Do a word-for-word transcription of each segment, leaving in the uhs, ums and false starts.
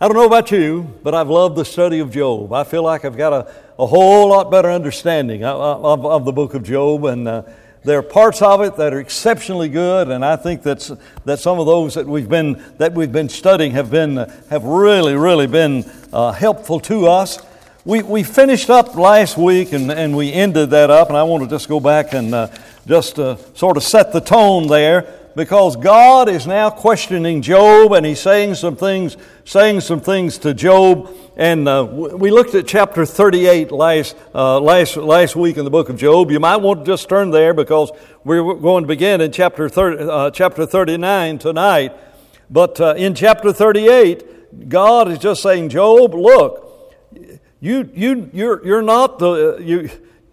I don't know about you, but I've loved the study of Job. I feel like I've got a, a whole lot better understanding of, of, of the book of Job, and uh, there are parts of it that are exceptionally good, and I think that's that some of those that we've been that we've been studying have been have really, really been uh, helpful to us. We we finished up last week, and, and we ended that up, and I want to just go back and uh, just uh, sort of set the tone there. Because God is now questioning Job, and He's saying some things, saying some things to Job. And uh, we looked at chapter thirty-eight last uh, last last week in the book of Job. You might want to just turn there because we're going to begin in chapter thirty, uh, chapter thirty-nine tonight. But uh, in chapter thirty-eight, God is just saying, Job, look, you you you're you're not the you,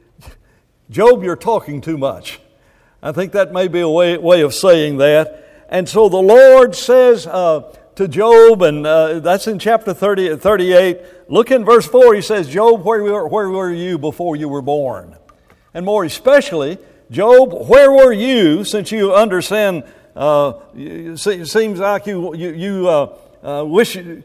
Job. You're talking too much. I think that may be a way, way of saying that. And so the Lord says uh, to Job, and uh, that's in chapter thirty, thirty-eight, look in verse four, He says, Job, where were, where were you before you were born? And more especially, Job, where were you, since you understand, uh, it seems like you, you, you uh, uh, wish, you,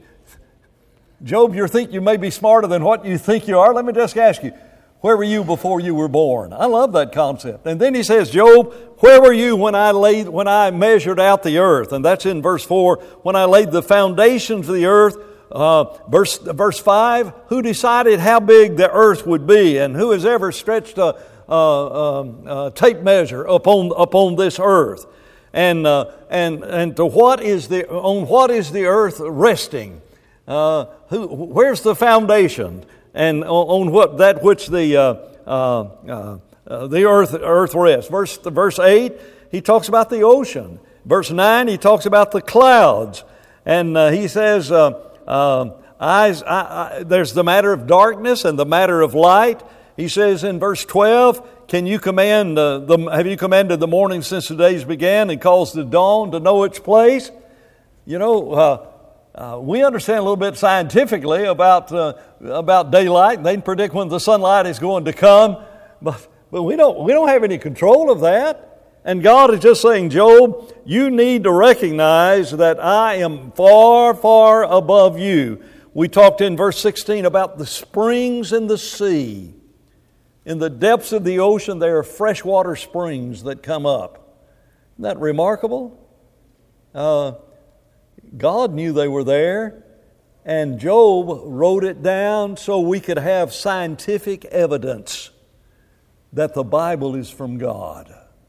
Job, you think you may be smarter than what you think you are. Let me just ask you, where were you before you were born? I love that concept. And then he says, Job, where were you when I laid, when I measured out the earth? And that's in verse four. When I laid the foundations of the earth. Uh, verse verse five. Who decided how big the earth would be, and who has ever stretched a, a, a, a tape measure upon upon this earth? And uh, and and to what is the on what is the earth resting? Uh, who where's the foundation? And on what that which the uh, uh, uh, the earth earth rests. Verse verse eight, he talks about the ocean. Verse nine, he talks about the clouds, and uh, he says, uh, uh, "Eyes." I, I, there's the matter of darkness and the matter of light. He says in verse twelve, "Can you command uh, the? Have you commanded the morning since the days began, and caused the dawn to know its place?" You know. Uh, Uh, we understand a little bit scientifically about uh, about daylight. They can predict when the sunlight is going to come, but but we don't we don't have any control of that. And God is just saying, Job, you need to recognize that I am far, far above you. We talked in verse sixteen about the springs in the sea. In the depths of the ocean, there are freshwater springs that come up. Isn't that remarkable? Uh, God knew they were there, and Job wrote it down so we could have scientific evidence that the Bible is from God.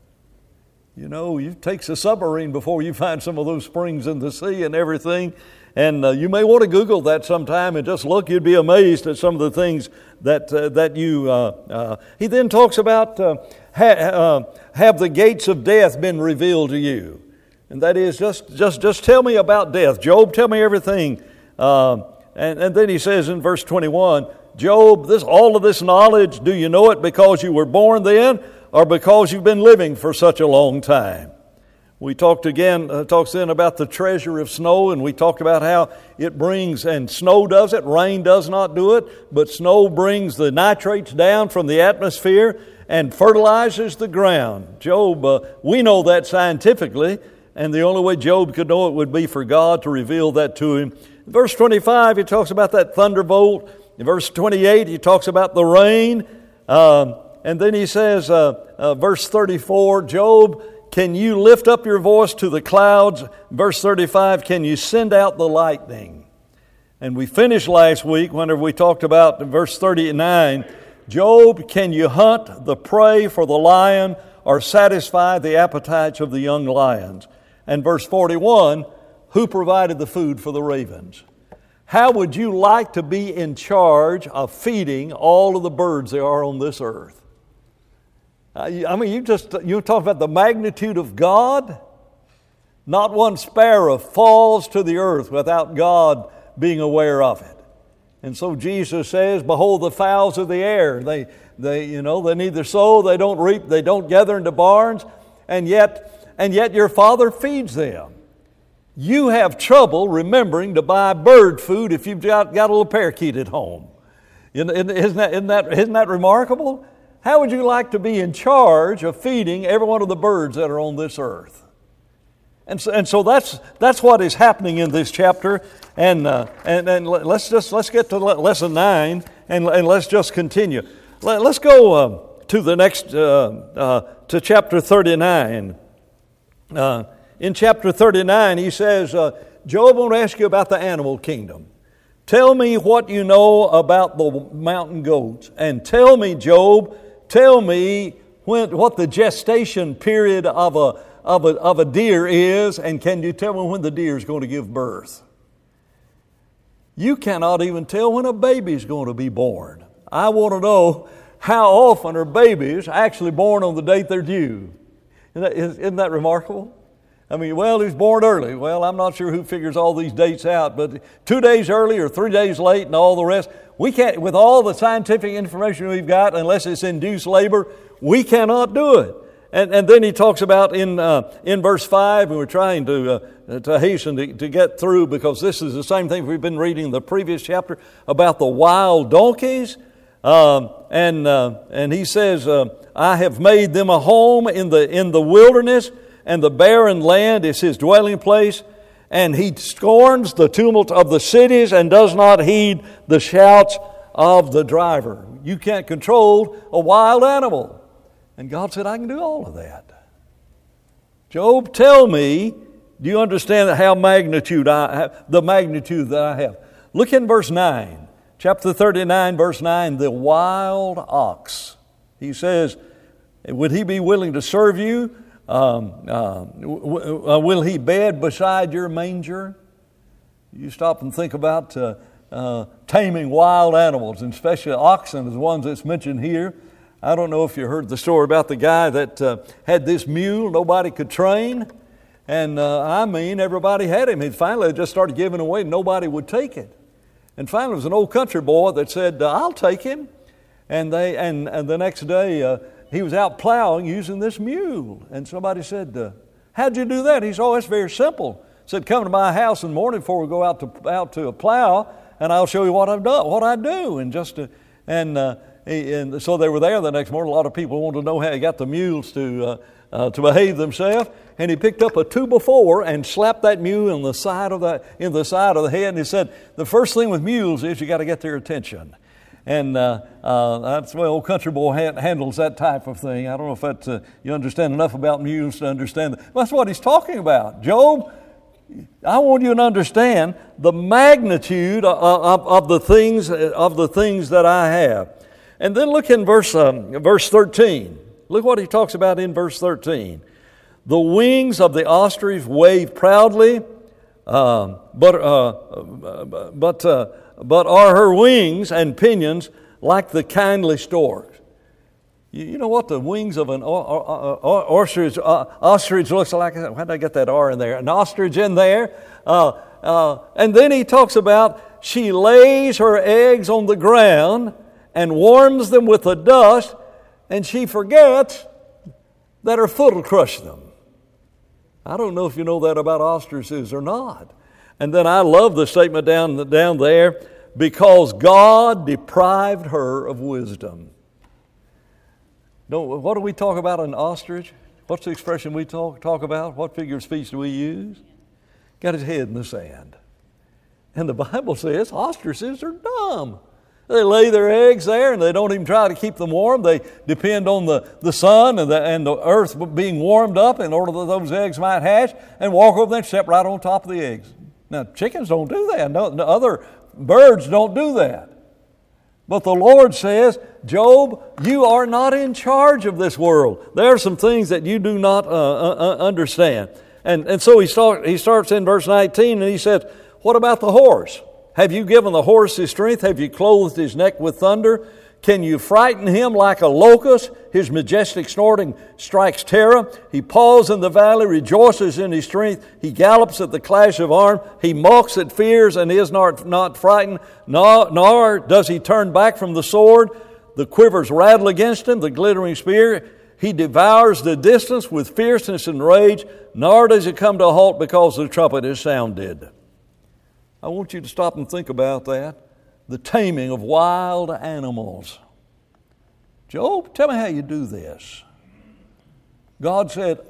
You know, it takes a submarine before you find some of those springs in the sea and everything, and uh, you may want to Google that sometime and just look. You'd be amazed at some of the things that uh, that you... Uh, uh, he then talks about, uh, ha- uh, have the gates of death been revealed to you? And that is, just just just tell me about death. Job, tell me everything. Uh, and, and then he says in verse twenty-one, Job, this all of this knowledge, do you know it because you were born then, or because you've been living for such a long time? We talked again, uh, talks then about the treasure of snow, and we talked about how it brings, and snow does it, rain does not do it, but snow brings the nitrates down from the atmosphere and fertilizes the ground. Job, uh, we know that scientifically. And the only way Job could know it would be for God to reveal that to him. In verse twenty-five, he talks about that thunderbolt. In verse twenty-eight, he talks about the rain. Um, and then he says, uh, uh, verse thirty-four, Job, can you lift up your voice to the clouds? Verse thirty-five, can you send out the lightning? And we finished last week whenever we talked about verse thirty-nine, Job, can you hunt the prey for the lion or satisfy the appetites of the young lions? And verse forty-one, who provided the food for the ravens? How would you like to be in charge of feeding all of the birds there are on this earth? I mean, you just you talk about the magnitude of God. Not one sparrow falls to the earth without God being aware of it. And so Jesus says, behold the fowls of the air. They, they, you know, they neither sow, they don't reap, they don't gather into barns, and yet And yet your Father feeds them. You have trouble remembering to buy bird food if you've got, got a little parakeet at home. Isn't that, isn't that, isn't that remarkable? How would you like to be in charge of feeding every one of the birds that are on this earth? And so, and so that's that's what is happening in this chapter. And uh, and and let's just let's get to lesson nine, and and let's just continue. Let, let's go uh, to the next uh, uh, to chapter thirty-nine. Uh, in chapter thirty-nine, he says, uh, Job, I want to ask you about the animal kingdom. Tell me what you know about the mountain goats, and tell me, Job, tell me when what the gestation period of a Of a, of a deer is, and can you tell me when the deer is going to give birth? You cannot even tell when a baby is going to be born. I want to know how often are babies actually born on the date they're due. Isn't that, isn't that remarkable? I mean, well, he's born early. Well, I'm not sure who figures all these dates out, but two days early or three days late and all the rest. We can't, with all the scientific information we've got, unless it's induced labor, we cannot do it. And, and then he talks about in uh, in verse five, and we're trying to uh, to hasten to, to get through, because this is the same thing we've been reading in the previous chapter about the wild donkeys. Um, and uh, and he says, uh, I have made them a home in the in the wilderness, and the barren land is his dwelling place. And he scorns the tumult of the cities and does not heed the shouts of the driver. You can't control a wild animal. And God said, I can do all of that. Job, tell me, do you understand how magnitude I have, the magnitude that I have? Look in verse nine, chapter thirty-nine, verse nine, the wild ox. He says, would he be willing to serve you? Um, uh, w- uh, will he bed beside your manger? You stop and think about uh, uh, taming wild animals, and especially oxen, as ones that's mentioned here. I don't know if you heard the story about the guy that uh, had this mule nobody could train. And uh, I mean, everybody had him. He finally just started giving away. Nobody would take it. And finally, it was an old country boy that said, uh, I'll take him. And they and, and the next day, uh, he was out plowing using this mule. And somebody said, uh, how'd you do that? He said, oh, it's very simple. He said, come to my house in the morning before we go out to out to a plow, and I'll show you what I've done, what I do. And just uh, and uh, And so they were there the next morning. A lot of people wanted to know how he got the mules to uh, uh, to behave themselves. And he picked up a two by four and slapped that mule in the side of the in the side of the head. And he said, the first thing with mules is you got to get their attention. And uh, uh, that's the way old country boy ha- handles that type of thing. I don't know if that uh, you understand enough about mules to understand that. That's what he's talking about. Job, I want you to understand the magnitude of, of, of the things of the things that I have. And then look in verse um, verse thirteen. Look what he talks about in verse thirteen. The wings of the ostrich wave proudly, um, but uh, but uh, but are her wings and pinions like the kindly stork. You, you know what the wings of an o- o- o- ostrich uh, ostrich looks like? How did I get that R in there? An ostrich in there. Uh, uh, and then he talks about she lays her eggs on the ground and warms them with the dust, and she forgets that her foot will crush them. I don't know if you know that about ostriches or not. And then I love the statement down, down there, because God deprived her of wisdom. Don't, what do we talk about an ostrich? What's the expression we talk, talk about? What figure of speech do we use? Got his head in the sand. And the Bible says ostriches are dumb. They lay their eggs there, and they don't even try to keep them warm. They depend on the, the sun and the, and the earth being warmed up in order that those eggs might hatch, and walk over there and step right on top of the eggs. Now, chickens don't do that. No, no, other birds don't do that. But the Lord says, Job, you are not in charge of this world. There are some things that you do not uh, uh, understand. And, and so he, start, he starts in verse nineteen, and he says, what about the horse? Have you given the horse his strength? Have you clothed his neck with thunder? Can you frighten him like a locust? His majestic snorting strikes terror. He paws in the valley, rejoices in his strength. He gallops at the clash of arms. He mocks at fears and is not, not frightened, nor, nor does he turn back from the sword. The quivers rattle against him, the glittering spear. He devours the distance with fierceness and rage, nor does he come to a halt because the trumpet is sounded. I want you to stop and think about that. The taming of wild animals. Job, tell me how you do this. God said,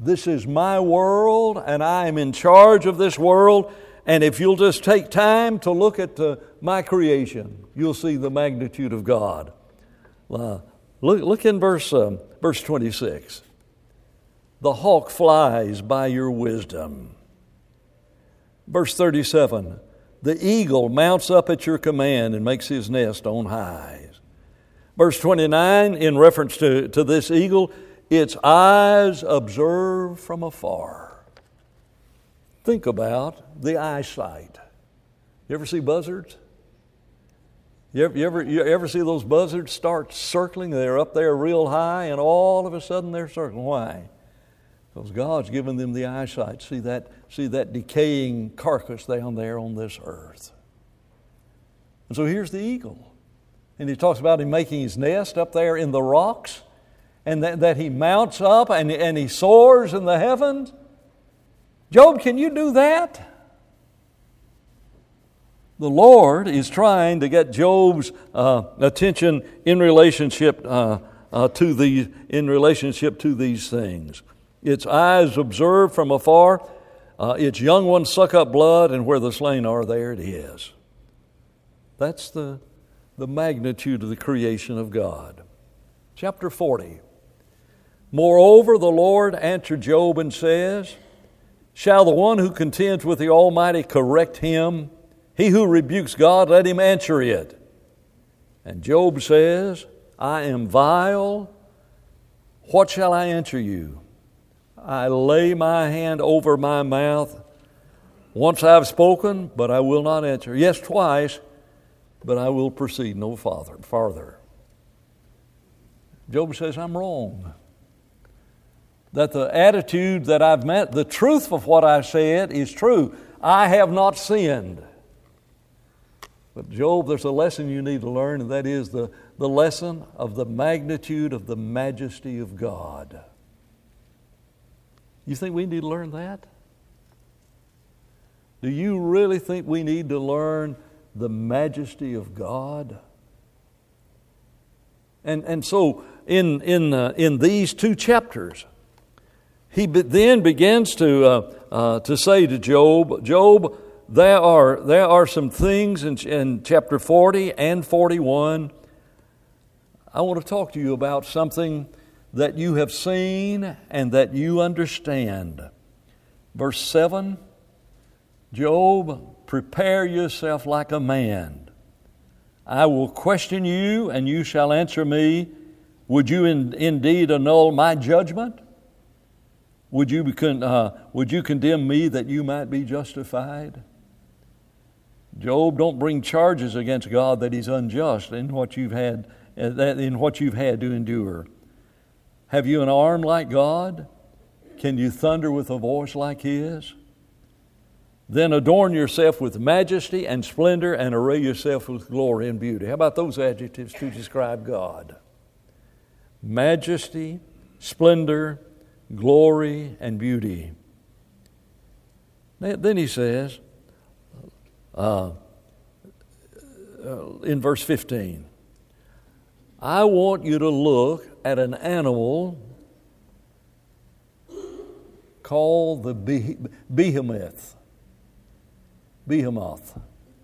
This is my world, and I am in charge of this world. And if you'll just take time to look at uh, my creation, you'll see the magnitude of God. Uh, look, look in verse, um, verse twenty-six. The hawk flies by your wisdom. Verse thirty-seven. The eagle mounts up at your command and makes his nest on high. Verse twenty-nine, in reference to, to this eagle, its eyes observe from afar. Think about the eyesight. You ever see buzzards? You ever, you ever, you ever see those buzzards start circling? They're up there real high, and all of a sudden they're circling. Why? Because God's given them the eyesight. See that, see that decaying carcass down there on this earth. And so here's the eagle. And he talks about him making his nest up there in the rocks, and that, that he mounts up and, and he soars in the heavens. Job, can you do that? The Lord is trying to get Job's uh, attention in relationship uh, uh, to the in relationship to these things. Its eyes observe from afar. Uh, its young ones suck up blood, and where the slain are, there it is. That's the the magnitude of the creation of God. Chapter forty. Moreover, the Lord answered Job and says, shall the one who contends with the Almighty correct him? He who rebukes God, let him answer it. And Job says, I am vile. What shall I answer you? I lay my hand over my mouth. Once I have spoken, but I will not answer. Yes, twice, but I will proceed no farther. farther. Job says, I'm wrong. That the attitude that I've met, the truth of what I said is true. I have not sinned. But Job, there's a lesson you need to learn, and that is the, the lesson of the magnitude of the majesty of God. You think we need to learn that? Do you really think we need to learn the majesty of God? And and so in in uh, in these two chapters, he be, then begins to uh, uh, to say to Job, Job, there are there are some things in, in chapter forty and forty-one. I want to talk to you about something that you have seen and that you understand. Verse seven, Job, prepare yourself like a man. I will question you, and you shall answer me. Would you in, indeed annul my judgment? Would you, uh, would you condemn me that you might be justified? Job, don't bring charges against God that He's unjust in what you've had, in what you've had to endure. Have you an arm like God? Can you thunder with a voice like His? Then adorn yourself with majesty and splendor and array yourself with glory and beauty. How about those adjectives to describe God? Majesty, splendor, glory, and beauty. Then he says, uh, in verse fifteen, I want you to look at an animal called the behemoth. Behemoth,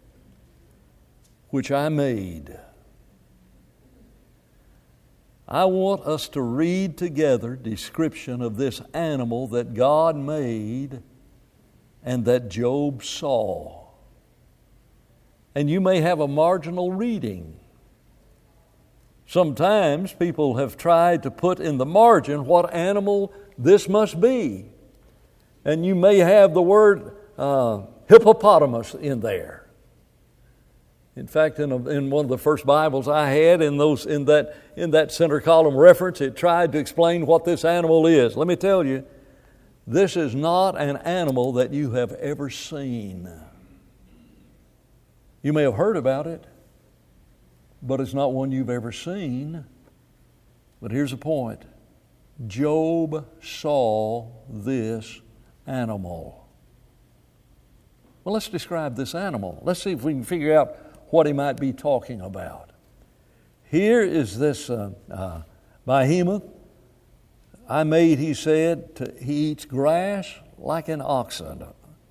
which I made. I want us to read together description of this animal that God made and that Job saw. And you may have a marginal reading. Sometimes people have tried to put in the margin what animal this must be. And you may have the word uh, hippopotamus in there. In fact, in, a, in one of the first Bibles I had, in those in that in that center column reference, it tried to explain what this animal is. Let me tell you, this is not an animal that you have ever seen. You may have heard about it, but it's not one you've ever seen. But here's the point. Job saw this animal. Well, let's describe this animal. Let's see if we can figure out what he might be talking about. Here is this uh, uh, behemoth, I made, he said, to, he eats grass like an oxen.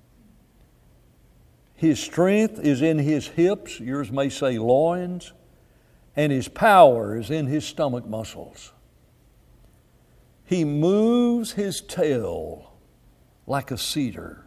His strength is in his hips, yours may say loins, and his power is in his stomach muscles. He moves his tail like a cedar.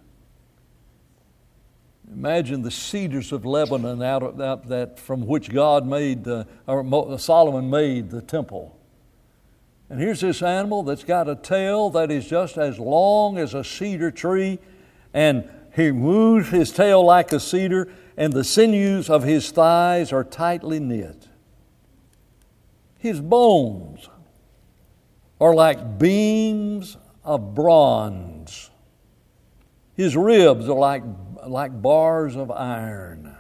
Imagine the cedars of Lebanon out of that, that from which God made, the, or Solomon made the temple. And here's this animal that's got a tail that is just as long as a cedar tree, and he moves his tail like a cedar, and the sinews of his thighs are tightly knit. His bones are like beams of bronze. His ribs are like, like bars of iron.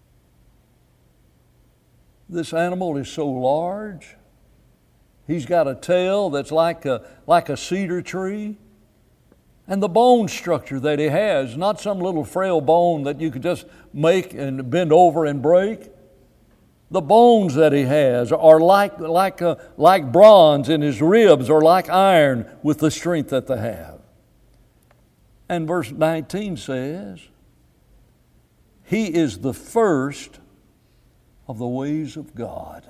This animal is so large. He's got a tail that's like a, like a cedar tree. And the bone structure that he has, not some little frail bone that you could just make and bend over and break. The bones that he has are like, like, a, like bronze, and his ribs are like iron with the strength that they have. And verse nineteen says, he is the first of the ways of God.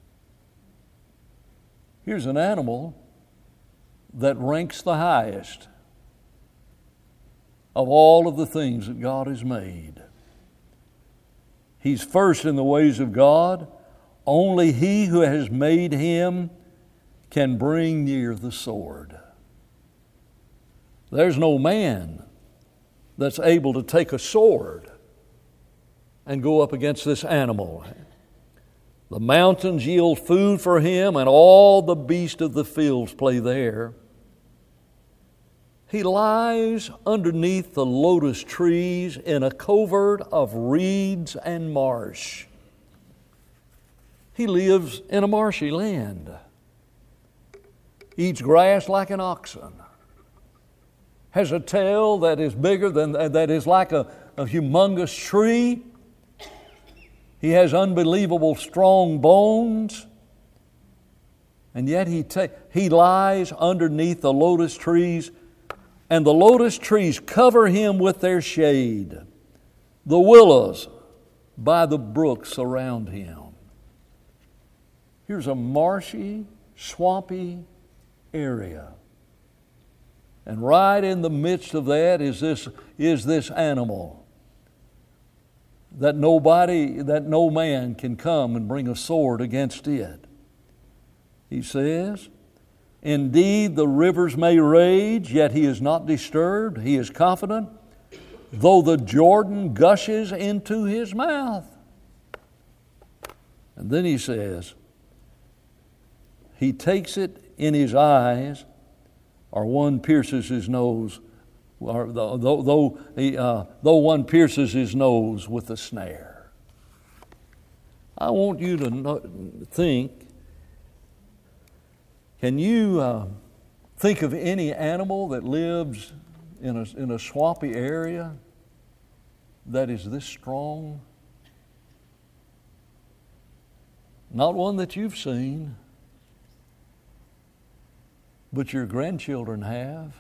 Here's an animal that ranks the highest of all of the things that God has made. He's first in the ways of God. Only he who has made him can bring near the sword. There's no man that's able to take a sword and go up against this animal. The mountains yield food for him, and all the beasts of the fields play there. He lies underneath the lotus trees in a covert of reeds and marsh. He lives in a marshy land. Eats grass like an oxen. Has a tail that is bigger than, that is like a, a humongous tree. He has unbelievable strong bones. And yet he, ta- he lies underneath the lotus trees, and the lotus trees cover him with their shade. The willows by the brook surround him. Here's a marshy, swampy area. And right in the midst of that is this, is this animal that nobody, that no man can come and bring a sword against it. He says, indeed, the rivers may rage, yet he is not disturbed. He is confident, though the Jordan gushes into his mouth. And then he says, he takes it in his eyes, or one pierces his nose, or though, though, he, uh, though one pierces his nose with a snare. I want you to know, think, can you uh, think of any animal that lives in a, in a swampy area that is this strong? Not one that you've seen, but your grandchildren have.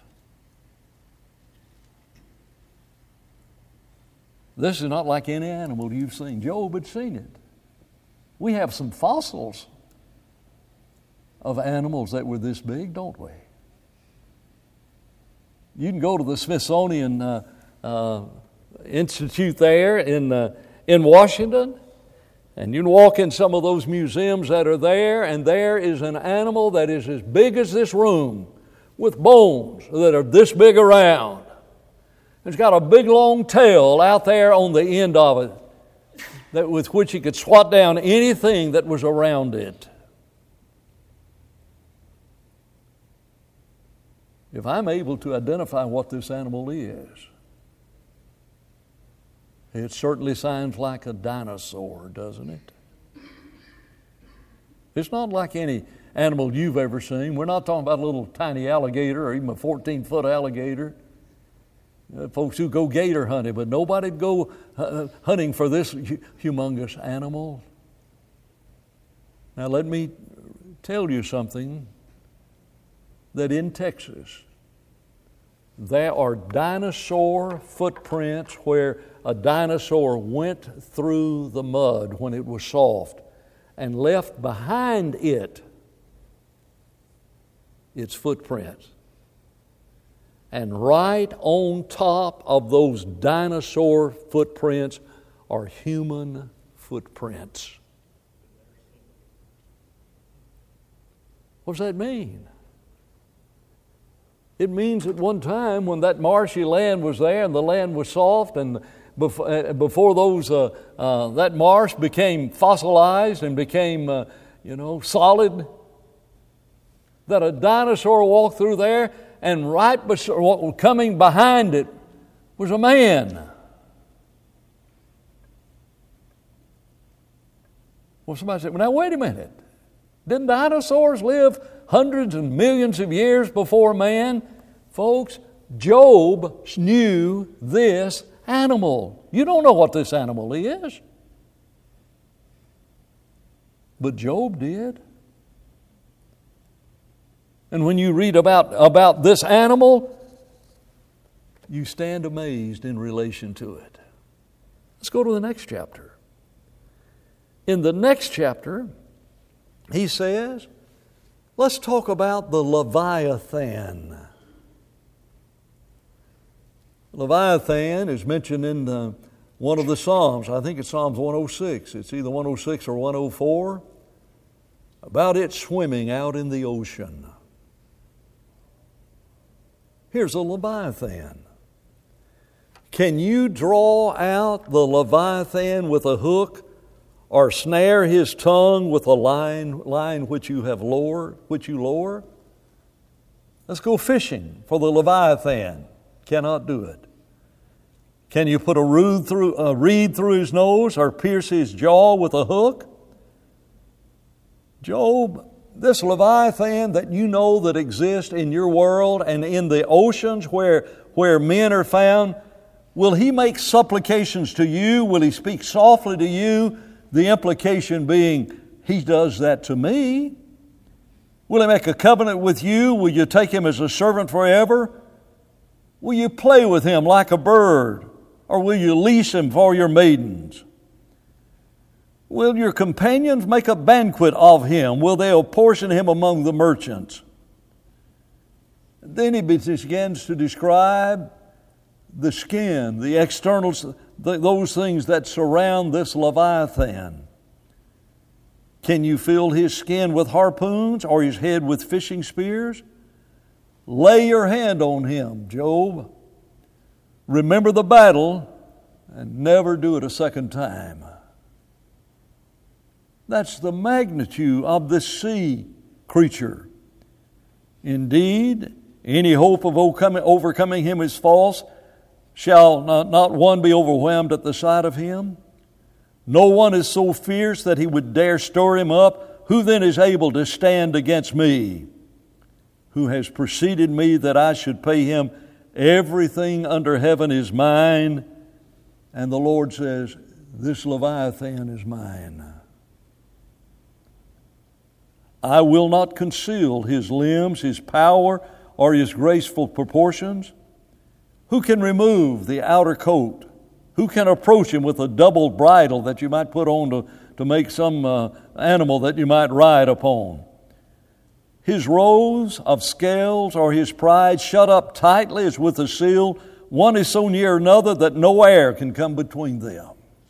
This is not like any animal you've seen. Job had seen it. We have some fossils of animals that were this big, don't we? You can go to the Smithsonian uh, uh, Institute there in, uh, in Washington, and you can walk in some of those museums that are there, and there is an animal that is as big as this room with bones that are this big around. It's got a big long tail out there on the end of it that with which it could swat down anything that was around it. If I'm able to identify what this animal is, it certainly sounds like a dinosaur, doesn't it? It's not like any animal you've ever seen. We're not talking about a little tiny alligator or even a fourteen-foot alligator. Uh, folks who go gator hunting, but nobody'd go uh, hunting for this hu- humongous animal. Now let me tell you something that in Texas there are dinosaur footprints where a dinosaur went through the mud when it was soft and left behind it its footprints. And right on top of those dinosaur footprints are human footprints. What does that mean? It means at one time when that marshy land was there and the land was soft, and before, before those uh, uh, that marsh became fossilized and became uh, you know solid, that a dinosaur walked through there, and right bes- coming behind it was a man. Well, somebody said, well, now wait a minute. Didn't dinosaurs live hundreds and millions of years before man? Folks, Job knew this animal. You don't know what this animal is. But Job did. And when you read about, about this animal, you stand amazed in relation to it. Let's go to the next chapter. In the next chapter, he says, let's talk about the Leviathan. Leviathan is mentioned in the, one of the Psalms. I think it's Psalms one oh six. It's either one oh six or one oh four. About it swimming out in the ocean. Here's a Leviathan. Can you draw out the Leviathan with a hook, or snare his tongue with a line, line which you have lowered, which you lower? Let's go fishing for the Leviathan. Cannot do it. Can you put a reed through, a reed through his nose, or pierce his jaw with a hook? Job, this Leviathan that you know that exists in your world and in the oceans where, where men are found, will he make supplications to you? Will he speak softly to you? The implication being, he does that to me. Will he make a covenant with you? Will you take him as a servant forever? Will you play with him like a bird? Or will you lease him for your maidens? Will your companions make a banquet of him? Will they apportion him among the merchants? Then he begins to describe the skin, the externals, the, those things that surround this Leviathan. Can you fill his skin with harpoons, or his head with fishing spears? Lay your hand on him, Job. Remember the battle and never do it a second time. That's the magnitude of this sea creature. Indeed, any hope of overcoming him is false. Shall not, not one be overwhelmed at the sight of him? No one is so fierce that he would dare stir him up. Who then is able to stand against me? Who has preceded me that I should pay him? Everything under heaven is mine. And the Lord says, this Leviathan is mine. I will not conceal his limbs, his power, or his graceful proportions. Who can remove the outer coat? Who can approach him with a double bridle that you might put on to, to make some uh, animal that you might ride upon? His rows of scales or his pride shut up tightly as with a seal. One is so near another that no air can come between them.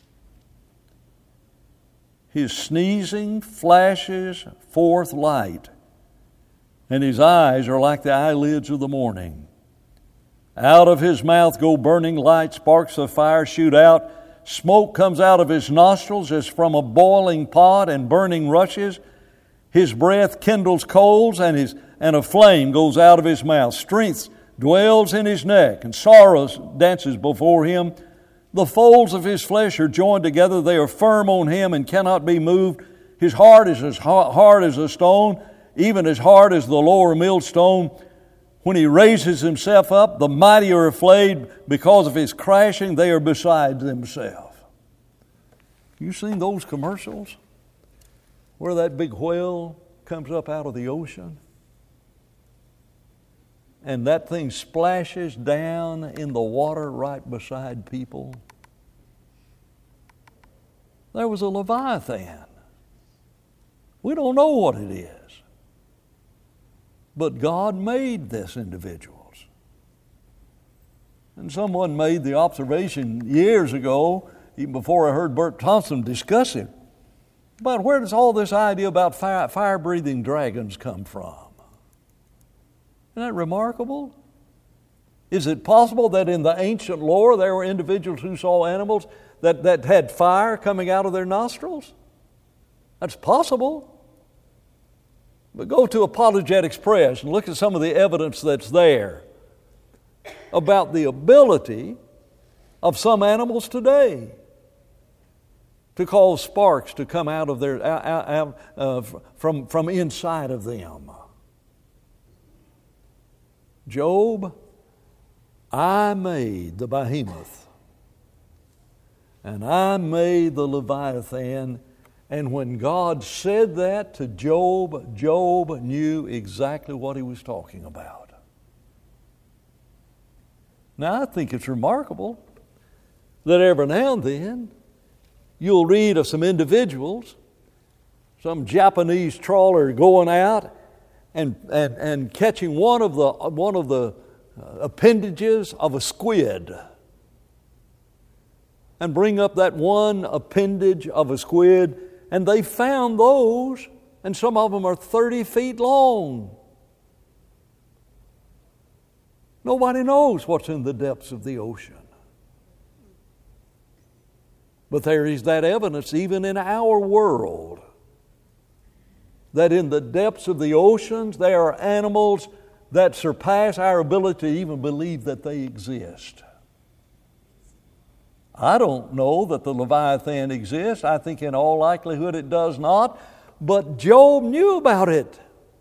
His sneezing flashes forth light, and his eyes are like the eyelids of the morning. Out of his mouth go burning light, sparks of fire shoot out. Smoke comes out of his nostrils as from a boiling pot, and burning rushes. His breath kindles coals, and his and a flame goes out of his mouth. Strength dwells in his neck, and sorrow dances before him. The folds of his flesh are joined together. They are firm on him and cannot be moved. His heart is as hard as a stone, even as hard as the lower millstone. When he raises himself up, the mighty are afraid. Because of his crashing, they are beside themselves. You seen those commercials where that big whale comes up out of the ocean? and that thing splashes down in the water right beside people. There was a Leviathan. We don't know what it is. But God made this individuals. And someone made the observation years ago, even before I heard Bert Thompson discuss it, about where does all this idea about fire, fire-breathing dragons come from? Isn't that remarkable? Is it possible that in the ancient lore there were individuals who saw animals that, that had fire coming out of their nostrils? That's possible. But go to Apologetics Press and look at some of the evidence that's there about the ability of some animals today to cause sparks to come out of their out, out, uh, from from inside of them. Job, I made the behemoth, and I made the Leviathan. And when God said that to Job, Job knew exactly what he was talking about. Now, I think it's remarkable that every now and then you'll read of some individuals, some Japanese trawler going out and, and, and catching one of the, one of the appendages of a squid, and bring up that one appendage of a squid. And they found those, and some of them are thirty feet long. Nobody knows what's in the depths of the ocean. But there is that evidence even in our world that in the depths of the oceans there are animals that surpass our ability to even believe that they exist. I don't know that the Leviathan exists. I think in all likelihood it does not. But Job knew about it.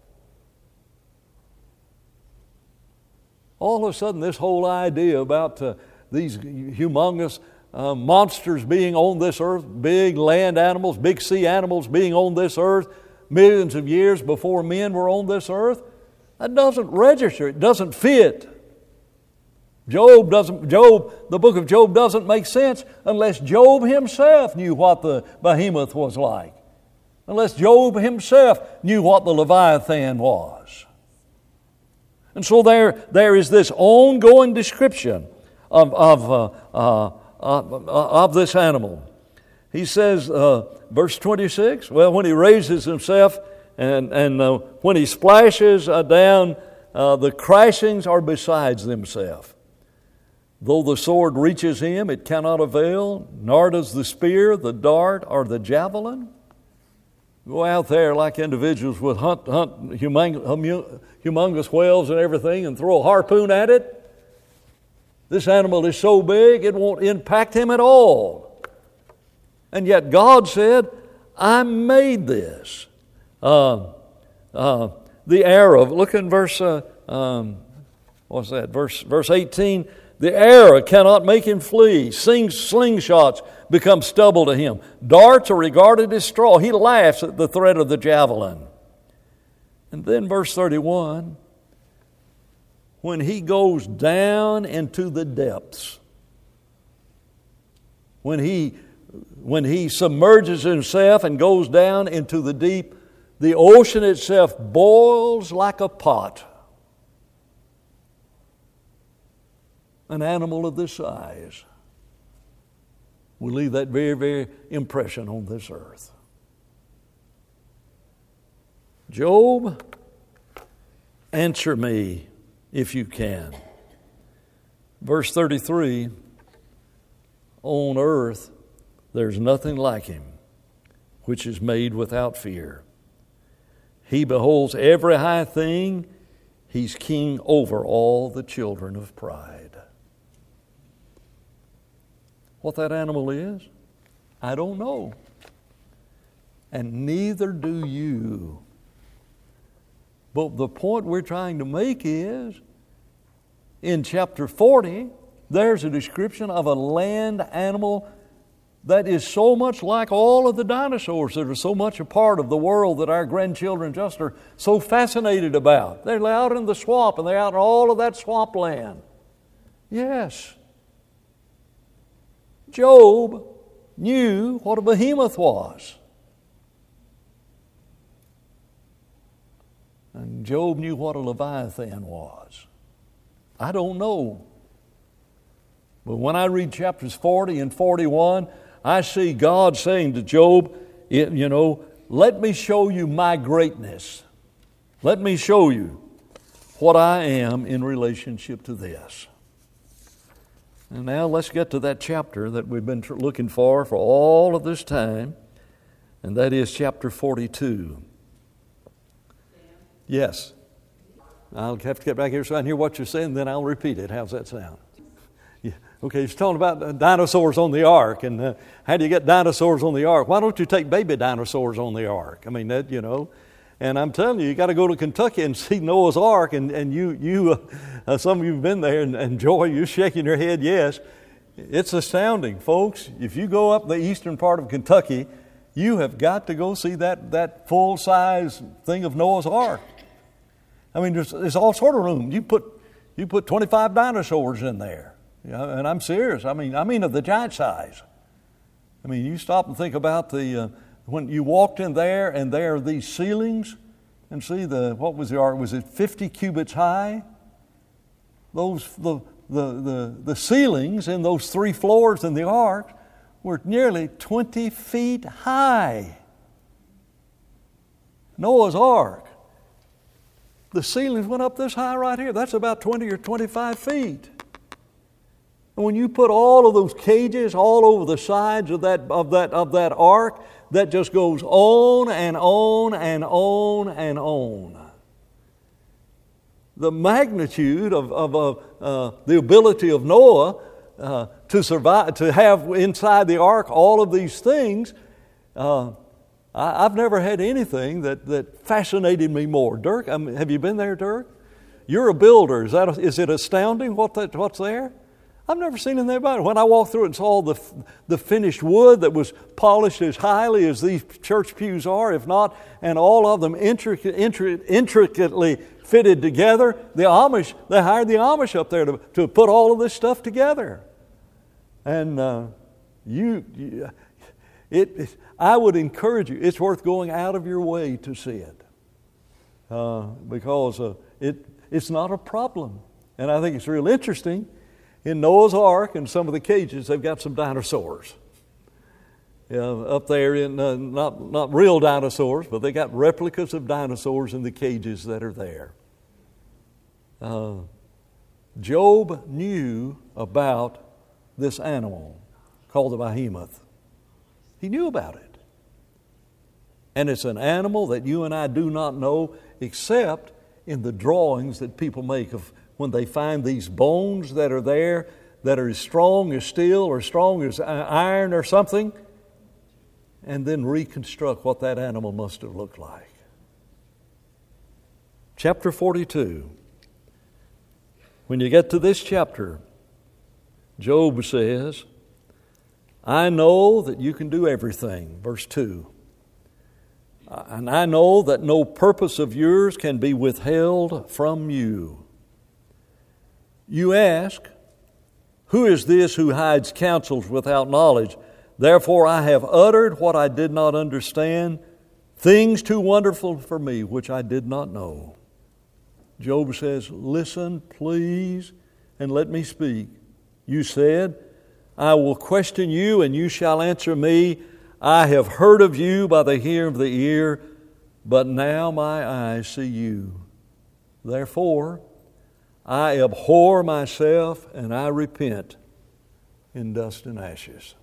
All of a sudden this whole idea about uh, these humongous uh, monsters being on this earth, big land animals, big sea animals being on this earth, millions of years before men were on this earth, that doesn't register. It doesn't fit. Job doesn't, Job, the book of Job doesn't make sense unless Job himself knew what the behemoth was like. Unless Job himself knew what the Leviathan was. And so there, there is this ongoing description of, of, uh, uh, of, of this animal. He says, uh, verse twenty-six, well, when he raises himself and, and uh, when he splashes uh, down, uh, the crashings are besides themselves. Though the sword reaches him, it cannot avail, nor does the spear, the dart, or the javelin. Go out there like individuals would hunt, hunt humong, humongous whales and everything and throw a harpoon at it. This animal is so big it won't impact him at all. And yet God said, I made this. Uh, uh, the arrow, look in verse, uh, um, what's that, verse, verse eighteen. The arrow cannot make him flee. Sling, slingshots become stubble to him. Darts are regarded as straw. He laughs at the threat of the javelin. And then verse thirty-one, when he goes down into the depths, when he, when he submerges himself and goes down into the deep, the ocean itself boils like a pot. An animal of this size will leave that very, very impression on this earth. Job, answer me if you can. Verse thirty-three, on earth there's nothing like him, which is made without fear. He beholds every high thing. He's king over all the children of pride. What that animal is, I don't know. And neither do you. But the point we're trying to make is, in chapter forty, there's a description of a land animal that is so much like all of the dinosaurs that are so much a part of the world that our grandchildren just are so fascinated about. They're out in the swamp and they're out in all of that swamp land. Yes. Job knew what a behemoth was. And Job knew what a Leviathan was. I don't know. But when I read chapters forty and forty-one, I see God saying to Job, you know, let me show you my greatness. Let me show you what I am in relationship to this. And now let's get to that chapter that we've been looking for for all of this time, and that is chapter forty-two. Yes. I'll have to get back here so I can hear what you're saying, then I'll repeat it. How's that sound? Yeah. Okay, he's talking about uh, dinosaurs on the ark, and uh, how do you get dinosaurs on the ark? Why don't you take baby dinosaurs on the ark? I mean, that, you know, and I'm telling you, you got to go to Kentucky and see Noah's Ark, and, and you, you uh, uh, some of you have been there, and, and Joy, you're shaking your head, yes. It's astounding, folks. If you go up the eastern part of Kentucky, you have got to go see that, that full-size thing of Noah's Ark. I mean, there's, there's all sort of room. You put, you put twenty-five dinosaurs in there. You know, and I'm serious. I mean, I mean of the giant size. I mean, you stop and think about the uh, when you walked in there, and there are these ceilings, and see the what was the ark? Was it fifty cubits high? Those the the the the ceilings in those three floors in the ark were nearly twenty feet high. Noah's Ark. The ceilings went up this high right here. That's about twenty or twenty-five feet. And when you put all of those cages all over the sides of that of that of that ark, that just goes on and on and on and on. The magnitude of of uh, uh, the ability of Noah uh, to survive, to have inside the ark all of these things. Uh, I, I've never had anything that that fascinated me more. Dirk, I mean, have you been there, Dirk? You're a builder. Is that a, is it astounding what that what's there? I've never seen anything about it. When I walked through it and saw the, the finished wood that was polished as highly as these church pews are, if not, and all of them intricate, intricate, intricately fitted together, the Amish, they hired the Amish up there to, to put all of this stuff together. And uh, you, you it, it, I would encourage you, it's worth going out of your way to see it. Uh, because uh, it it's not a problem. And I think it's real interesting. In Noah's Ark and some of the cages, they've got some dinosaurs. Yeah, up there, in uh, not not real dinosaurs, but they got replicas of dinosaurs in the cages that are there. Uh, Job knew about this animal called the behemoth. He knew about it. And it's an animal that you and I do not know except in the drawings that people make of when they find these bones that are there that are as strong as steel or strong as iron or something, and then reconstruct what that animal must have looked like. Chapter forty-two. When you get to this chapter, Job says, I know that you can do everything, verse two. And I know that no purpose of yours can be withheld from you. You ask, who is this who hides counsels without knowledge? Therefore I have uttered what I did not understand, things too wonderful for me which I did not know. Job says, listen, please, and let me speak. You said, I will question you, and you shall answer me. I have heard of you by the hearing of the ear, but now my eyes see you. Therefore, I abhor myself, and I repent in dust and ashes.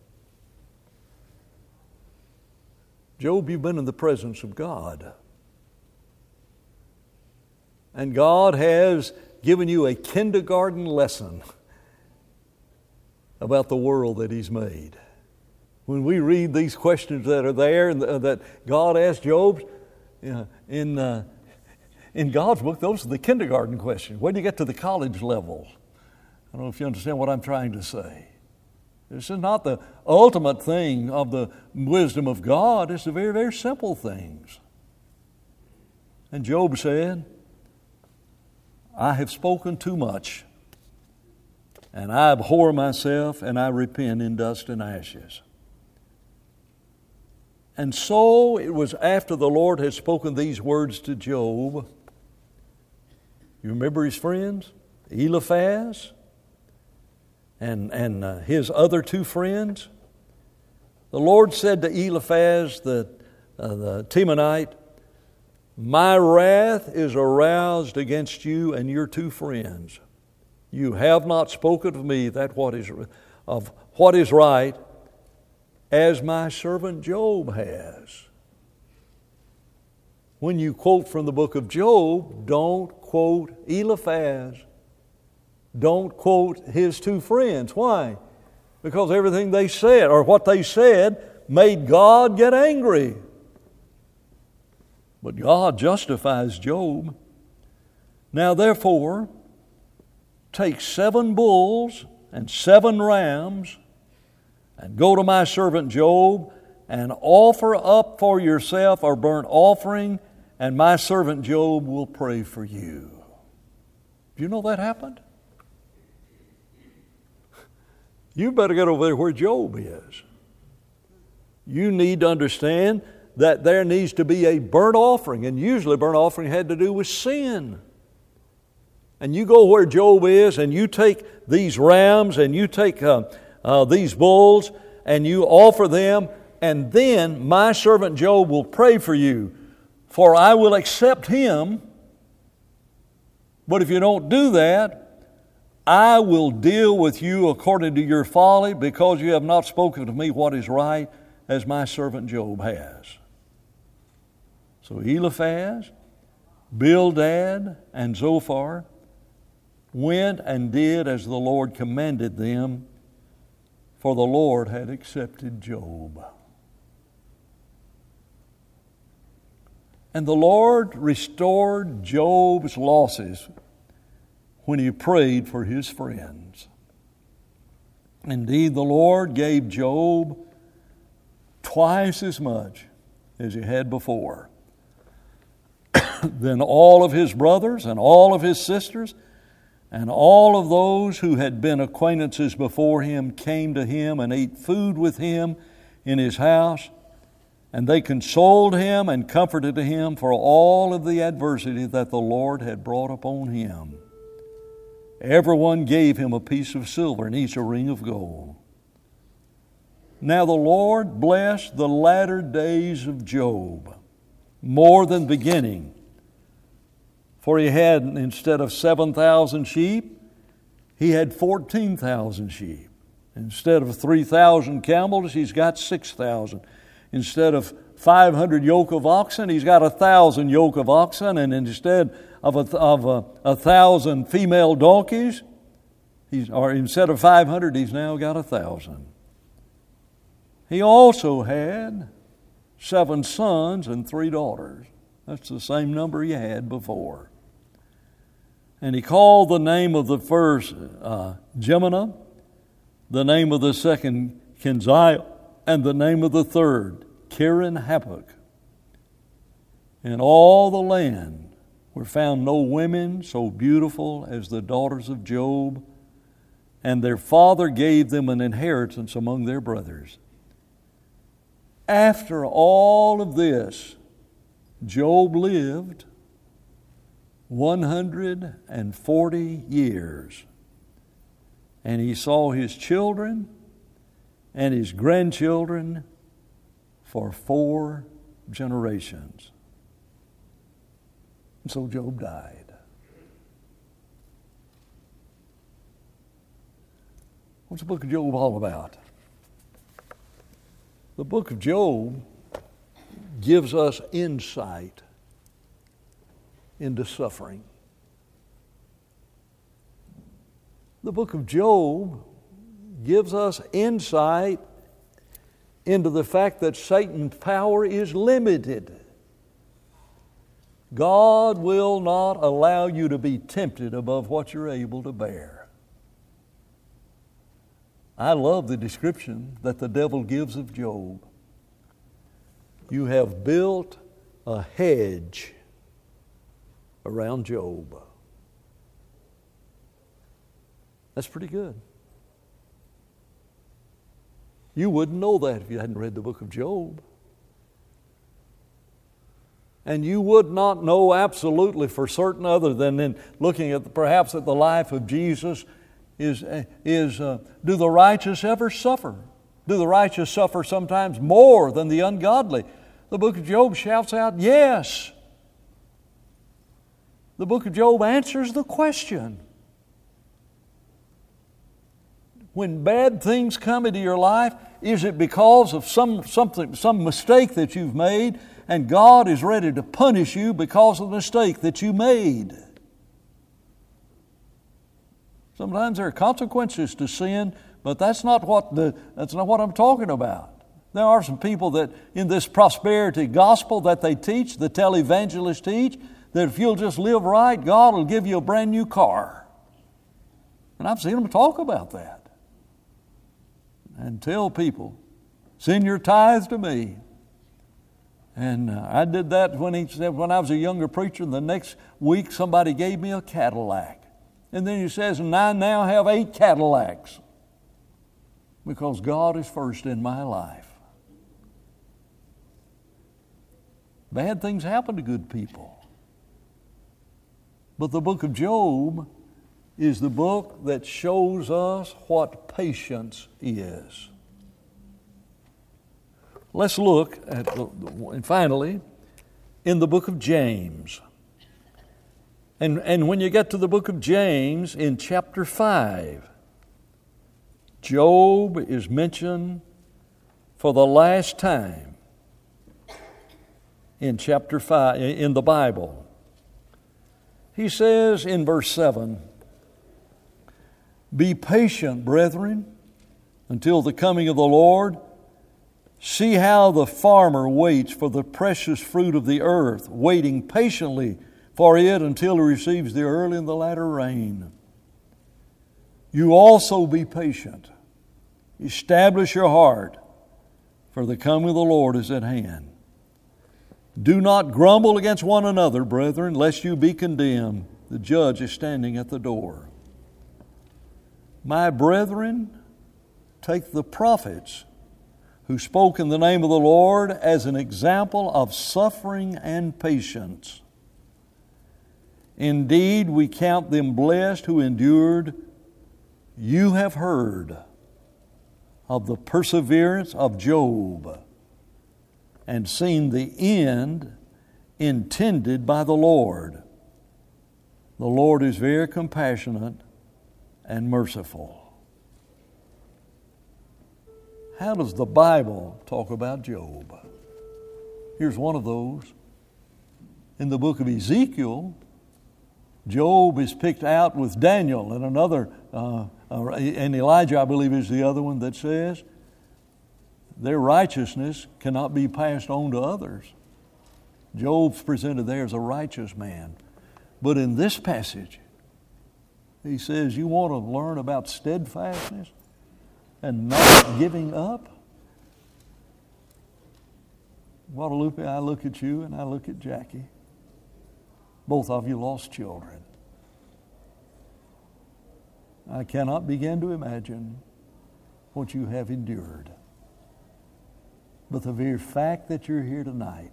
Job, you've been in the presence of God. And God has given you a kindergarten lesson about the world that He's made. When we read these questions that are there and that God asked Job, you know, in uh, in God's book, those are the kindergarten questions. When you get to the college level, I don't know if you understand what I'm trying to say. This is not the ultimate thing of the wisdom of God. It's the very, very simple things. And Job said, I have spoken too much, and I abhor myself, and I repent in dust and ashes. And so it was after the Lord had spoken these words to Job. You remember his friends? Eliphaz and, and uh, his other two friends. The Lord said to Eliphaz, the, uh, the Temanite, my wrath is aroused against you and your two friends. You have not spoken of me that what is of what is right, as my servant Job has. When you quote from the book of Job, don't quote Eliphaz. Don't quote his two friends. Why? Because everything they said, or what they said, made God get angry. But God justifies Job. Now therefore, take seven bulls and seven rams, and go to my servant Job, and offer up for yourself a burnt offering, and my servant Job will pray for you. Do you know that happened? You better get over there where Job is. You need to understand that there needs to be a burnt offering, and usually burnt offering had to do with sin. And you go where Job is, and you take these rams, and you take uh, uh, these bulls, and you offer them, and then my servant Job will pray for you, for I will accept him. But if you don't do that, I will deal with you according to your folly, because you have not spoken to me what is right, as my servant Job has. So Eliphaz, Bildad, and Zophar went and did as the Lord commanded them, for the Lord had accepted Job. And the Lord restored Job's losses when he prayed for his friends. Indeed, the Lord gave Job twice as much as he had before. Then all of his brothers and all of his sisters and all of those who had been acquaintances before him came to him and ate food with him in his house. And they consoled him and comforted him for all of the adversity that the Lord had brought upon him. Everyone gave him a piece of silver and each a ring of gold. Now the Lord blessed the latter days of Job more than the beginning. For he had, instead of seven thousand sheep, he had fourteen thousand sheep. Instead of three thousand camels, he's got six thousand. Instead of five hundred yoke of oxen, he's got a thousand yoke of oxen. And instead of a, of a, a thousand female donkeys, he's, or instead of five hundred, he's now got a thousand. He also had seven sons and three daughters. That's the same number he had before. And he called the name of the first uh, Jeminah, the name of the second Kenziah, and the name of the third Keren-Happuch. In all the land were found no women so beautiful as the daughters of Job, and their father gave them an inheritance among their brothers. After all of this, Job lived one hundred forty years, and he saw his children and his grandchildren for four generations. And so Job died. What's the book of Job all about? The book of Job gives us insight into suffering. The book of Job gives us insight into the fact that Satan's power is limited. God will not allow you to be tempted above what you're able to bear. I love the description that the devil gives of Job. You have built a hedge around Job. That's pretty good. You wouldn't know that if you hadn't read the book of Job. And you would not know absolutely for certain, other than in looking at the, perhaps at the life of Jesus, is, is uh, do the righteous ever suffer? Do the righteous suffer sometimes more than the ungodly? The book of Job shouts out, yes. The book of Job answers the question. When bad things come into your life, is it because of some something, some mistake that you've made, and God is ready to punish you because of the mistake that you made? Sometimes there are consequences to sin, but that's not what the that's not what I'm talking about. There are some people that in this prosperity gospel that they teach, the televangelists teach, that if you'll just live right, God will give you a brand new car. And I've seen them talk about that. And tell people, send your tithes to me. And uh, I did that when he said, when I was a younger preacher, and the next week somebody gave me a Cadillac. And then he says, and I now have eight Cadillacs because God is first in my life. Bad things happen to good people. But the book of Job is the book that shows us what patience is. Let's look at, and finally, in the book of James. And, and when you get to the book of James, in chapter five, Job is mentioned for the last time in chapter five, in the Bible. He says in verse seven, "Be patient, brethren, until the coming of the Lord. See how the farmer waits for the precious fruit of the earth, waiting patiently for it until he receives the early and the latter rain. You also be patient. Establish your heart, for the coming of the Lord is at hand. Do not grumble against one another, brethren, lest you be condemned. The judge is standing at the door. My brethren, take the prophets who spoke in the name of the Lord as an example of suffering and patience. Indeed, we count them blessed who endured. You have heard of the perseverance of Job and seen the end intended by the Lord. The Lord is very compassionate and merciful." How does the Bible talk about Job? Here's one of those. In the book of Ezekiel, Job is picked out with Daniel and another, uh, uh, and Elijah, I believe, is the other one that says their righteousness cannot be passed on to others. Job's presented there as a righteous man. But in this passage, he says, you want to learn about steadfastness and not giving up? Guadalupe, I look at you and I look at Jackie. Both of you lost children. I cannot begin to imagine what you have endured. But the very fact that you're here tonight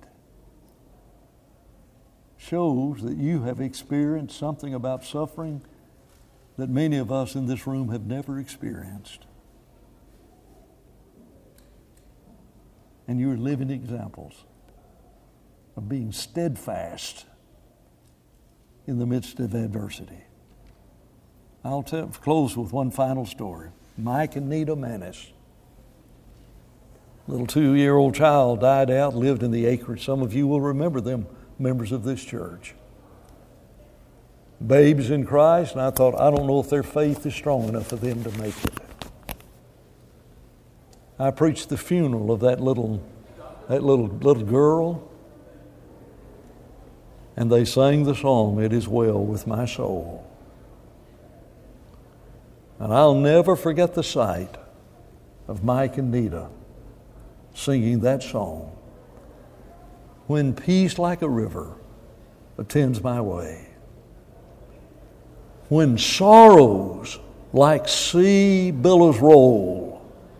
shows that you have experienced something about suffering that many of us in this room have never experienced. And you're living examples of being steadfast in the midst of adversity. I'll tell, close with one final story. Mike and Nita Manis. Little two-year-old child died out, lived in the acreage. Some of you will remember them, members of this church. Babes in Christ, and I thought, I don't know if their faith is strong enough for them to make it. I preached the funeral of that little, that little little girl, and they sang the song, "It Is Well With My Soul." And I'll never forget the sight of Mike and Nita singing that song. When peace like a river attends my way. When sorrows like sea billows roll.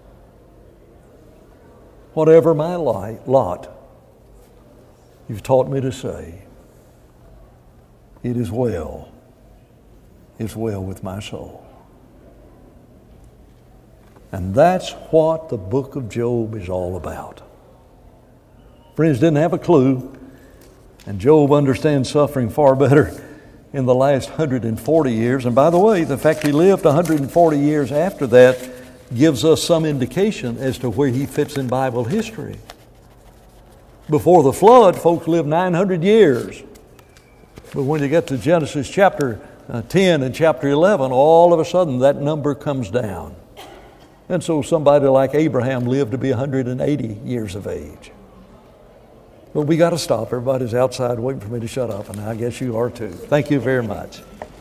Whatever my lot, you've taught me to say, it is well, it's well with my soul. And that's what the book of Job is all about. Friends didn't have a clue, and Job understands suffering far better in the last one hundred forty years. And by the way, the fact he lived one hundred forty years after that gives us some indication as to where he fits in Bible history. Before the flood, folks lived nine hundred years. But when you get to Genesis chapter ten and chapter eleven, all of a sudden that number comes down. And so somebody like Abraham lived to be one hundred eighty years of age. But we got to stop. Everybody's outside waiting for me to shut up, and I guess you are too. Thank you very much.